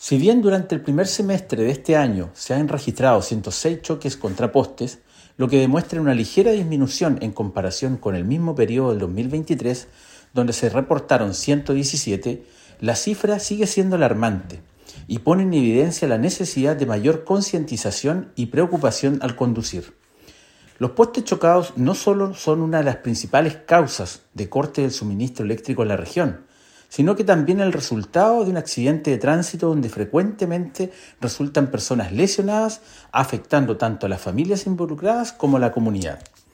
Si bien durante el primer semestre de este año se han registrado 106 choques contra postes, lo que demuestra una ligera disminución en comparación con el mismo periodo del 2023, donde se reportaron 117, la cifra sigue siendo alarmante y pone en evidencia la necesidad de mayor concientización y preocupación al conducir. Los postes chocados no solo son una de las principales causas de corte del suministro eléctrico en la región, sino que también el resultado de un accidente de tránsito donde frecuentemente resultan personas lesionadas, afectando tanto a las familias involucradas como a la comunidad.